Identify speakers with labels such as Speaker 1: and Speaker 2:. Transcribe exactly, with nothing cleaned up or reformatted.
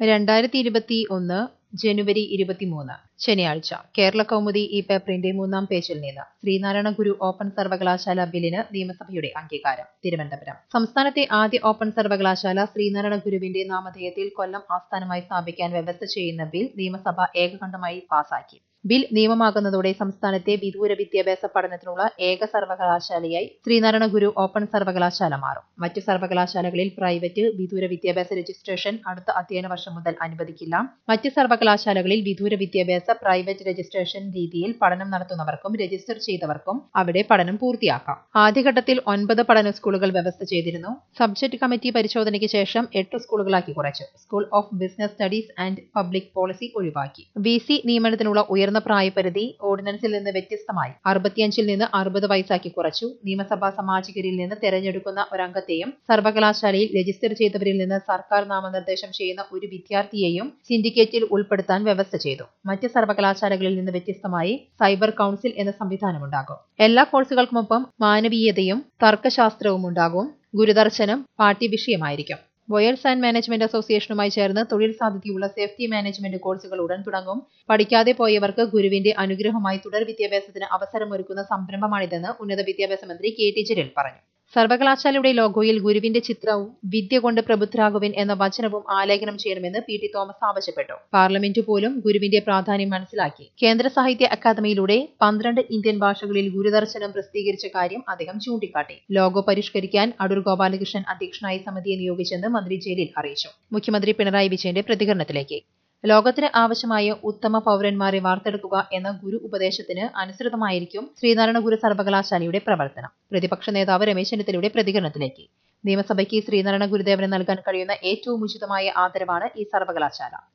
Speaker 1: രണ്ടായിരത്തി ഇരുപത്തി ഒന്ന് ജനുവരി ഇരുപത്തിമൂന്ന് ശനിയാഴ്ച കേരള കൗമുദി ഈ പേപ്പറിന്റെ മൂന്നാം പേജിൽ നിന്ന് ശ്രീനാരായണ ഗുരു ഓപ്പൺ സർവകലാശാല ബില്ലിന് നിയമസഭയുടെ അംഗീകാരം. തിരുവനന്തപുരം സംസ്ഥാനത്തെ ആദ്യ ഓപ്പൺ സർവകലാശാല ശ്രീനാരായണ ഗുരുവിന്റെ നാമധേയത്തിൽ കൊല്ലം ആസ്ഥാനമായി സ്ഥാപിക്കാൻ വ്യവസ്ഥ ചെയ്യുന്ന ബിൽ നിയമസഭ ഏകകണ്ഠമായി പാസാക്കി. ബിൽ നിയമമാകുന്നതോടെ സംസ്ഥാനത്തെ വിദൂര വിദ്യാഭ്യാസ പഠനത്തിനുള്ള ഏക സർവകലാശാലയായി ശ്രീനാരായണ ഗുരു ഓപ്പൺ സർവകലാശാല മാറും. മറ്റ് സർവകലാശാലകളിൽ പ്രൈവറ്റ് വിദൂര വിദ്യാഭ്യാസ രജിസ്ട്രേഷൻ അടുത്ത അധ്യയന വർഷം മുതൽ അനുവദിക്കില്ല. മറ്റ് സർവകലാശാലകളിൽ വിദൂര വിദ്യാഭ്യാസ പ്രൈവറ്റ് രജിസ്ട്രേഷൻ രീതിയിൽ പഠനം നടത്തുന്നവർക്കും രജിസ്റ്റർ ചെയ്തവർക്കും അവിടെ പഠനം പൂർത്തിയാക്കാം. ആദ്യഘട്ടത്തിൽ ഒൻപത് പഠന സ്കൂളുകൾ വ്യവസ്ഥ ചെയ്തിരുന്നു. സബ്ജക്ട് കമ്മിറ്റി പരിശോധനയ്ക്ക് ശേഷം എട്ട് സ്കൂളുകളാക്കി കുറച്ചു. School of business studies and public policy ഒഴിവാക്കി. വി സി നിയമനത്തിനുള്ള ഉയർന്ന പ്രായപരിധി ഓർഡിനൻസിൽ നിന്ന് വ്യത്യസ്തമായി അറുപത്തിയഞ്ചിൽ നിന്ന് അറുപത് വയസ്സാക്കി കുറച്ചു. നിയമസഭാ സാമാജികരിൽ നിന്ന് തെരഞ്ഞെടുക്കുന്ന ഒരംഗത്തെയും സർവകലാശാലയിൽ രജിസ്റ്റർ ചെയ്തവരിൽ നിന്ന് സർക്കാർ നാമനിർദ്ദേശം ചെയ്യുന്ന ഒരു വിദ്യാർത്ഥിയെയും സിൻഡിക്കേറ്റിൽ ഉൾപ്പെടുത്താൻ വ്യവസ്ഥ ചെയ്തു. മറ്റ് സർവകലാശാലകളിൽ നിന്ന് വ്യത്യസ്തമായി സൈബർ കൗൺസിൽ എന്ന സംവിധാനമുണ്ടാകും. എല്ലാ കോഴ്സുകൾക്കുമൊപ്പം മാനവീയതയും തർക്കശാസ്ത്രവും ഉണ്ടാകും. ഗുരുദർശനം പാഠ്യവിഷയമായിരിക്കും. വൊയേഴ്സ് ആൻഡ് മാനേജ്മെന്റ് അസോസിയേഷനുമായി ചേർന്ന് തൊഴിൽ സാധ്യതയുള്ള സേഫ്റ്റി മാനേജ്മെന്റ് കോഴ്സുകൾ ഉടൻ തുടങ്ങും. പഠിക്കാതെ പോയവർക്ക് ഗുരുവിന്റെ അനുഗ്രഹമായി തുടർ വിദ്യാഭ്യാസത്തിന് അവസരമൊരുക്കുന്ന സംരംഭമാണിതെന്ന് ഉന്നത വിദ്യാഭ്യാസ മന്ത്രി കെ ടി ജലീൽ പറഞ്ഞു. സർവകലാശാലയുടെ ലോഗോയിൽ ഗുരുവിന്റെ ചിത്രവും വിദ്യ കൊണ്ട് പ്രബുദ്ധരാകുവിൻ എന്ന വചനവും ആലേഖനം ചെയ്യണമെന്ന് പി ടി തോമസ് ആവശ്യപ്പെട്ടു. പാർലമെന്റ് പോലും ഗുരുവിന്റെ പ്രാധാന്യം മനസ്സിലാക്കി. കേന്ദ്ര സാഹിത്യ അക്കാദമിയിലൂടെ പന്ത്രണ്ട് ഇന്ത്യൻ ഭാഷകളിൽ ഗുരുദർശനം പ്രസിദ്ധീകരിച്ച കാര്യം അദ്ദേഹം ചൂണ്ടിക്കാട്ടി. ലോഗോ പരിഷ്കരിക്കാൻ അടൂർ ഗോപാലകൃഷ്ണൻ അധ്യക്ഷനായ സമിതിയെ നിയോഗിച്ചെന്ന് മന്ത്രി ജലീൽ അറിയിച്ചു. മുഖ്യമന്ത്രി പിണറായി വിജയന്റെ പ്രതികരണത്തിലേക്ക്. ലോകത്തിന് ആവശ്യമായ ഉത്തമ പൗരന്മാരെ വാർത്തെടുക്കുക എന്ന ഗുരു ഉപദേശത്തിന് അനുസൃതമായിരിക്കും ശ്രീനാരായണ ഗുരു സർവകലാശാലയുടെ പ്രവർത്തനം. പ്രതിപക്ഷ നേതാവ് രമേശ് ചെന്നിത്തലയുടെ പ്രതികരണത്തിലേക്ക്. നിയമസഭയ്ക്ക് ശ്രീനാരായണ ഗുരുദേവന് നൽകാൻ കഴിയുന്ന ഏറ്റവും ഉചിതമായ ആദരവാണ് ഈ സർവകലാശാല.